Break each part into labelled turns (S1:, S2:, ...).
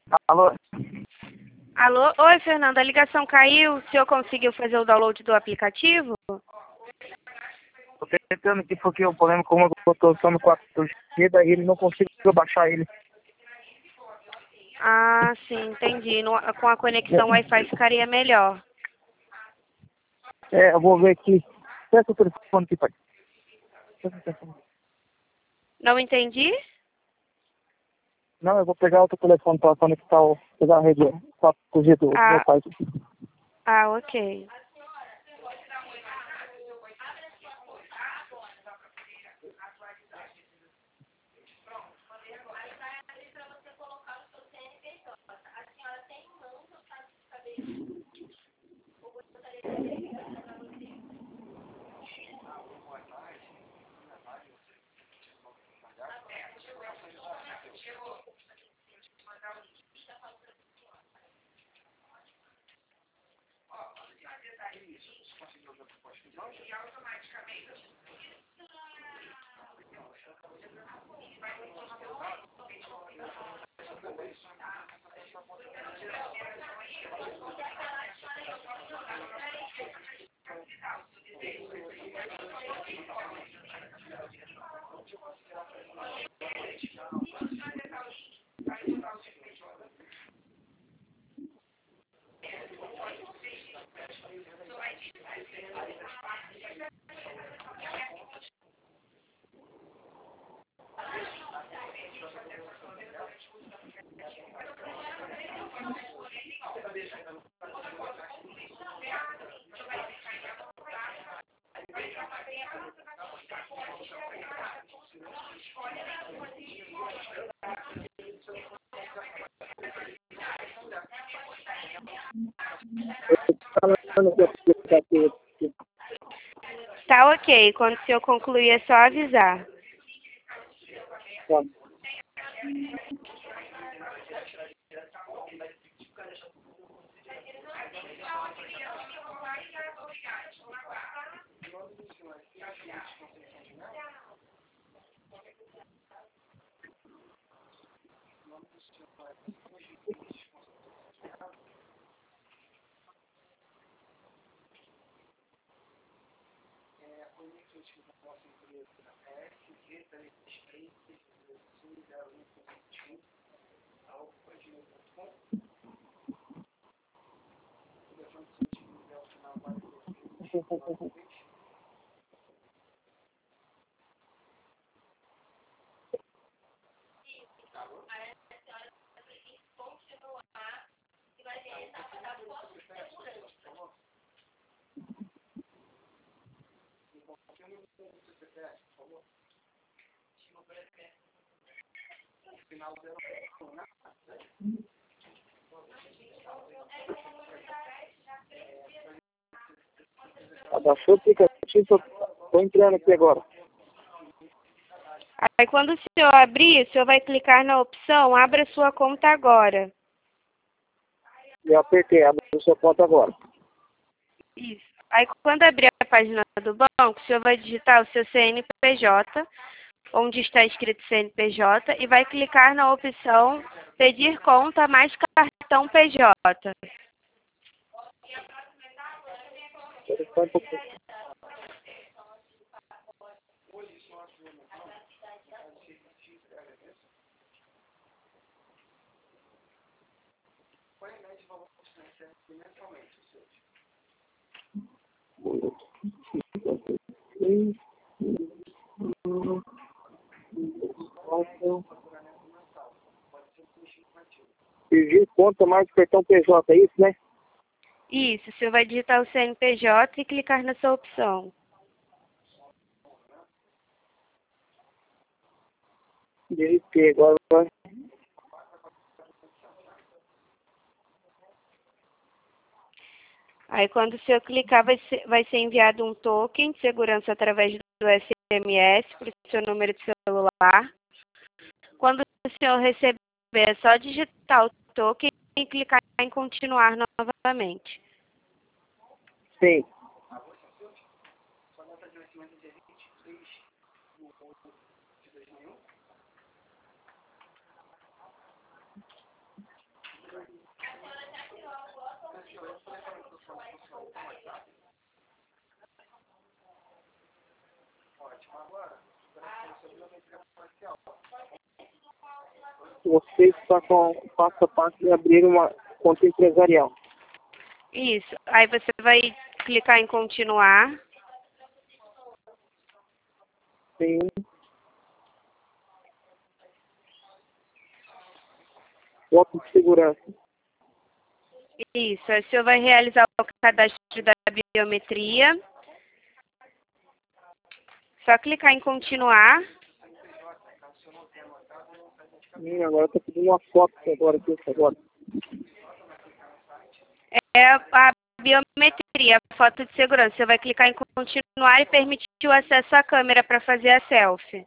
S1: Alô?
S2: Alô? Oi, Fernanda, a ligação caiu. O senhor conseguiu fazer o download do aplicativo?
S1: Tô tentando aqui porque o problema como eu tô usando 4G, daí ele não consigo baixar ele.
S2: Ah, sim, entendi. Com a conexão Wi-Fi ficaria melhor.
S1: Eu vou ver aqui. Peça o telefone aqui, pai. Peça o telefone.
S2: Não entendi?
S1: Não, eu vou pegar outro telefone para conectar pegar a rede 4G do meu pai.
S2: Ah, ok. Tá ok. Quando o senhor concluir, é só avisar.
S1: Tá. Abaixou o aplicativo, tô entrando aqui agora.
S2: Aí quando o senhor abrir, o senhor vai clicar na opção Abra sua conta agora.
S1: Eu apertei, abre a sua conta agora.
S2: Isso. Aí quando abrir a página do banco, o senhor vai digitar o seu CNPJ, onde está escrito CNPJ, e vai clicar na opção Pedir conta mais cartão PJ.
S1: Só um pouquinho. Pedir conta mais cartão PJ, é isso, né?
S2: Isso, o senhor vai digitar o CNPJ e clicar nessa opção.
S1: Digitei agora.
S2: Aí quando o senhor clicar, vai ser enviado um token de segurança através do SMS para o seu número de celular. Quando o senhor receber, é só digitar o token e clicar em continuar novamente.
S1: Sim. você está com passo a passo de abrir uma conta empresarial.
S2: Isso. Aí você vai clicar em continuar.
S1: Sim. Voto de segurança.
S2: Isso. Aí o senhor vai realizar o cadastro da biometria. Só clicar em continuar.
S1: Agora eu estou pedindo uma foto agora.
S2: É a biometria, a foto de segurança. Você vai clicar em continuar e permitir o acesso à câmera para fazer a selfie.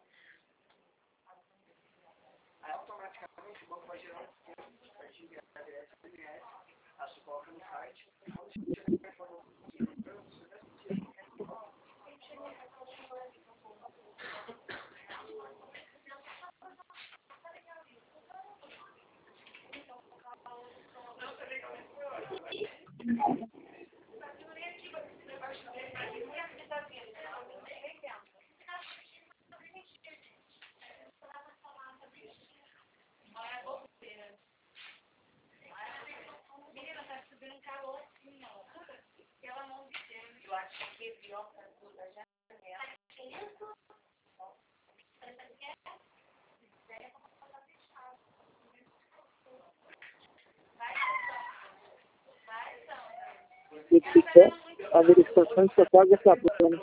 S1: Se quiser, a verificação só pode acabando.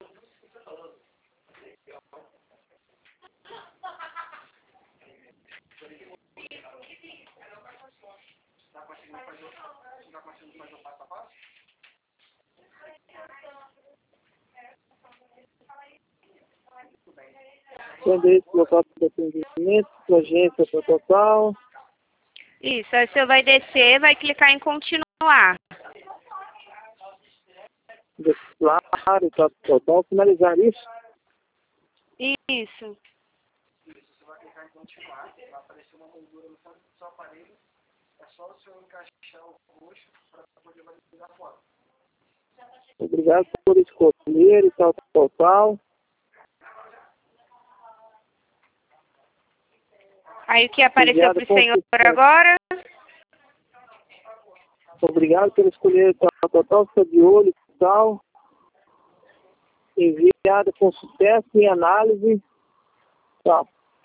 S1: Endereço local de atendimento, agência total.
S2: Isso. Aí o senhor vai descer, vai clicar em continuar.
S1: Claro, total. Finalizar isso.
S2: Isso.
S1: Obrigado por escolher e tal.
S2: Aí o que apareceu para o senhor agora?
S1: Obrigado por escolher tal, estou de olho e tal. Enviado com sucesso em análise. Tá.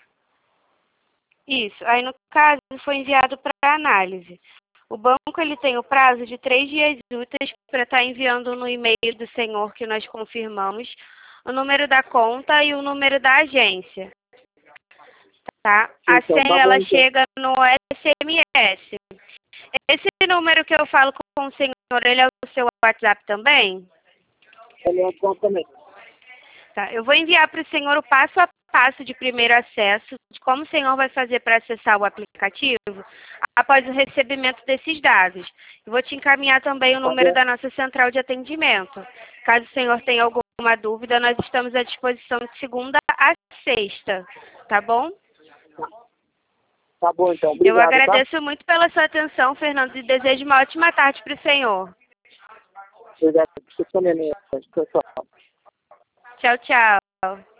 S2: Isso. Aí, no caso, foi enviado para análise. O banco ele tem o prazo de 3 dias úteis para estar enviando no e-mail do senhor que nós confirmamos o número da conta e o número da agência. Tá? A
S1: Então,
S2: senha ela chega no SMS. Esse número que eu falo com o senhor, ele é o seu WhatsApp também?
S1: Ele é o também.
S2: Tá, eu vou enviar para o senhor o passo a passo de primeiro acesso, de como o senhor vai fazer para acessar o aplicativo após o recebimento desses dados. Eu vou te encaminhar também o número da nossa central de atendimento. Caso o senhor tenha alguma dúvida, nós estamos à disposição de segunda a sexta, tá bom?
S1: Tá bom, então. Obrigado,
S2: eu agradeço muito pela sua atenção, Fernando, e desejo uma ótima tarde para o senhor.
S1: Obrigado por sua também.
S2: Tchau, tchau.